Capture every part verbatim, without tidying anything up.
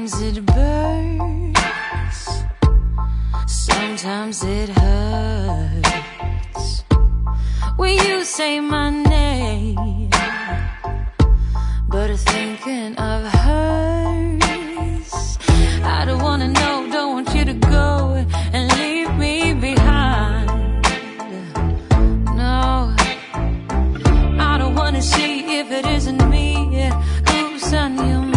Sometimes it burns, sometimes it hurts when you say my name, but thinking of hers, I don't wanna know, don't want you to go and leave me behind. No, I don't wanna see if it isn't me who's on your mind.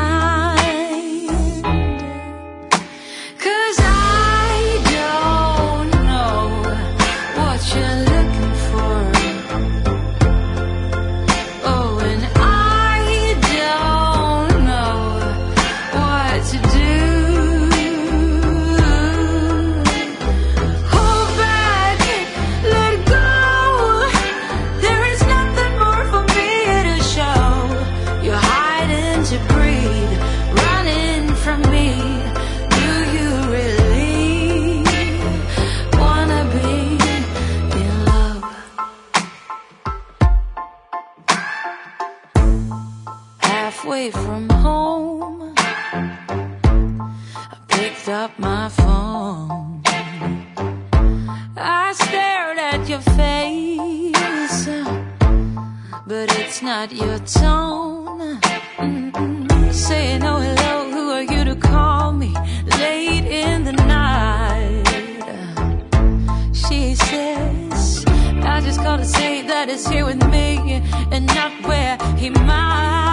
Halfway from home, I picked up my phone. I stared at your face, but it's not your tone. Mm-mm. Saying, oh hello, who are you to call me late in the night? She says, I just gotta say that it's here with me and not where he might.